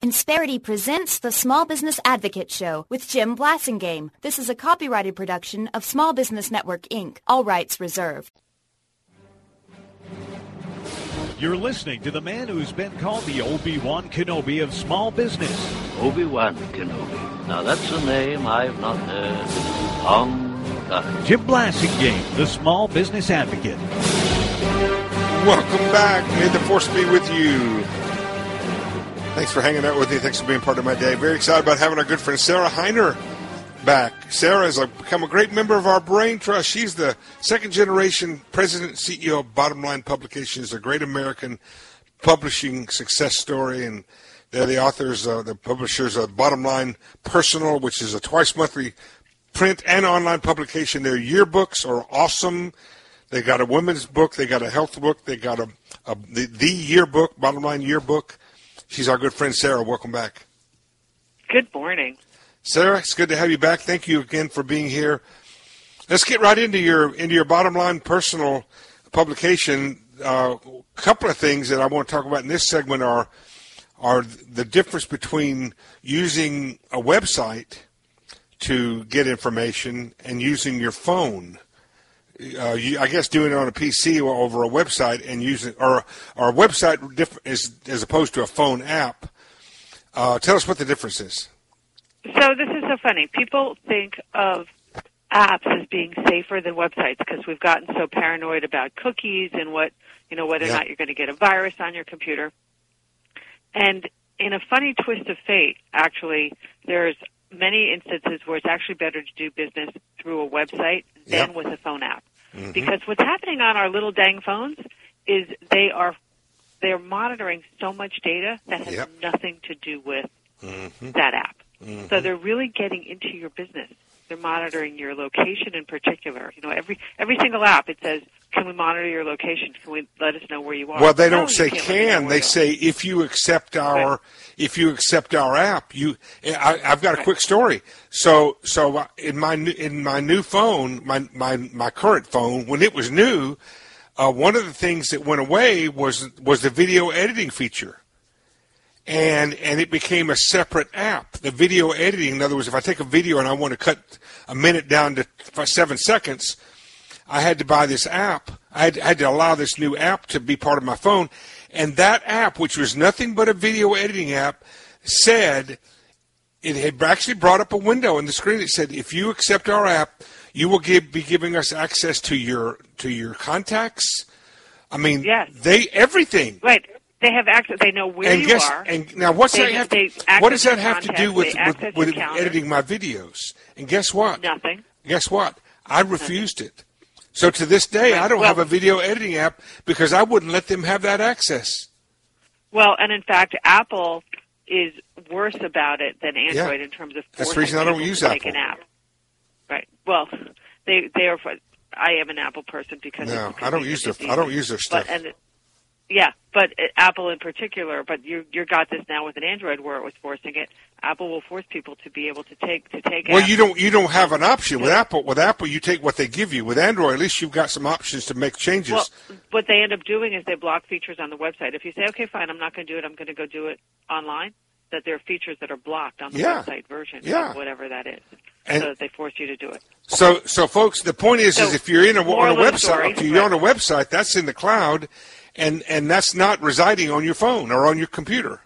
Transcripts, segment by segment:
Insperity presents the Small Business Advocate Show with Jim Blasingame. This is a copyrighted production of Small Business Network, Inc. All rights reserved. You're listening to the man who's been called the Obi-Wan Kenobi of small business. Obi-Wan Kenobi. Now that's a name I've not heard in a long time. Jim Blasingame, the Small Business Advocate. Welcome back. May the force be with you. Thanks for hanging out with me. Thanks for being part of my day. Very excited about having our good friend Sarah Heiner back. Sarah has become a great member of our Brain Trust. She's the second-generation president and CEO of Bottom Line Publications, a great American publishing success story. And they're the authors, the publishers of Bottom Line Personal, which is a twice-monthly print and online publication. Their yearbooks are awesome. They got a women's book. They got a health book. They got the yearbook, Bottom Line Yearbook. She's our good friend, Sarah. Welcome back. Good morning. Sarah, it's good to have you back. Thank you again for being here. Let's get right into your Bottom Line Personal publication. A couple of things that I want to talk about in this segment are the difference between using a website to get information and using your phone. I guess doing it on a PC or over a website and using or a website as opposed to a phone app. Tell us what the difference is. So this is so funny. People think of apps as being safer than websites because we've gotten so paranoid about cookies and whether or not you're going to get a virus on your computer. And in a funny twist of fate, actually, there's many instances where it's actually better to do business through a website than with a phone app. Mm-hmm. Because what's happening on our little dang phones is they're monitoring so much data that has nothing to do with that app. Mm-hmm. So they're really getting into your business. They're monitoring your location in particular. Every single app, it says, can we monitor your location? Can we let us know where you are? Well, they don't say can. They say if you accept our app. I've got a quick story. So in my new phone, my current phone, when it was new, one of the things that went away was the video editing feature. And it became a separate app. The video editing, in other words, if I take a video and I want to cut a minute down to 7 seconds, I had to buy this app. I had to allow this new app to be part of my phone. And that app, which was nothing but a video editing app, said, it had actually brought up a window on the screen that said, if you accept our app, you will be giving us access to your contacts. I mean, everything. Right. They have access. They know where you are. And now, what does that have to do with editing my videos? And guess what? Nothing. Guess what? I refused it. So to this day, I don't have a video editing app because I wouldn't let them have that access. Well, and in fact, Apple is worse about it than Android in terms of that's the reason I don't use Apple. Take an app. Right. Well, they are. I am an Apple person because I don't use their stuff. But Apple in particular. But you got this now with an Android where it was forcing it. Apple will force people to be able to take. Well, you don't have an option with Apple. With Apple, you take what they give you. With Android, at least you've got some options to make changes. Well, what they end up doing is they block features on the website. If you say, okay, fine, I'm not going to do it. I'm going to go do it online. That there are features that are blocked on the website version of whatever that is. So that they force you to do it. So folks, the point is if you're on a website, that's in the cloud, and that's not residing on your phone or on your computer.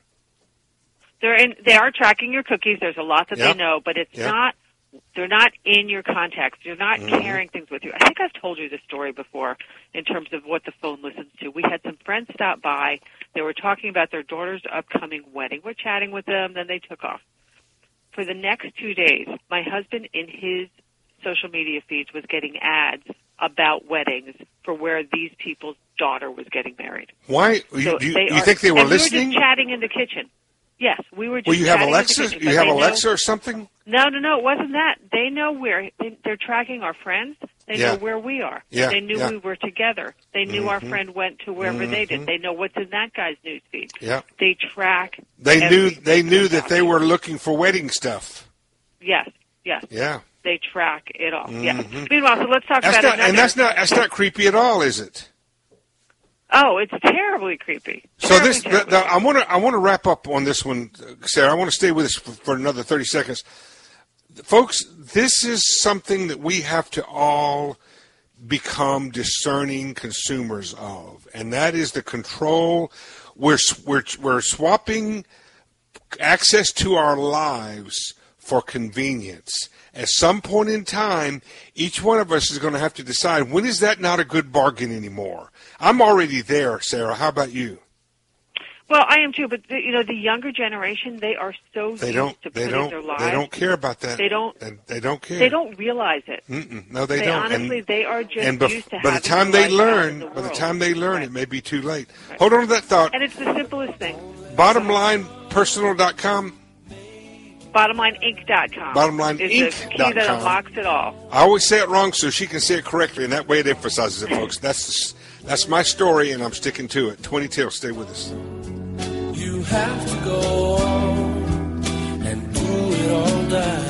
They are tracking your cookies. There's a lot that they know, but it's not. They're not in your contacts. You're not carrying things with you. I think I've told you this story before in terms of what the phone listens to. We had some friends stop by. They were talking about their daughter's upcoming wedding. We're chatting with them. Then they took off. For the next 2 days, my husband in his social media feeds was getting ads about weddings for where these people's daughter was getting married. Why? You think they were listening? We were just chatting in the kitchen. Yes, we were just Well, you have Alexa? You have Alexa or something? No, it wasn't that. They know where. They're tracking our friends. They know where we are. Yeah, they knew we were together. They knew our friend went to wherever they did. They know what's in that guy's newsfeed. Yeah. They track. They knew that they were looking for wedding stuff. Yes. Yeah. They track it all. Yeah. Meanwhile, so let's talk about it. And that's not creepy at all, is it? Oh, it's terribly creepy. So I want to wrap up on this one, Sarah. I want to stay with us for another 30 seconds. Folks, this is something that we have to all become discerning consumers of, and that is the control. We're swapping access to our lives for convenience. At some point in time, each one of us is going to have to decide, when is that not a good bargain anymore? I'm already there, Sarah. How about you? Well, I am too, but the younger generation, they are so used to putting their lives. They don't care about that. They don't care. They don't realize it. No, they don't. Honestly, they are just used to by the time they learn, right. It may be too late. Right. Hold on to that thought. And it's the simplest thing. BottomLinePersonal.com. BottomLineInc.com. BottomLineInc.com. Is the key that unlocks it all. I always say it wrong so she can say it correctly, and that way it emphasizes it, folks. That's my story, and I'm sticking to it. 20 till. Stay with us. You have to go on and do it all day.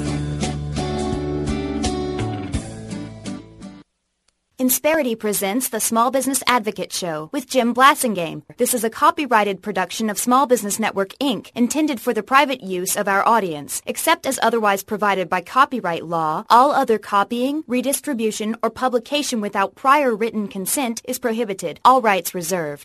Insperity presents the Small Business Advocate Show with Jim Blasingame. This is a copyrighted production of Small Business Network, Inc., intended for the private use of our audience. Except as otherwise provided by copyright law, all other copying, redistribution, or publication without prior written consent is prohibited. All rights reserved.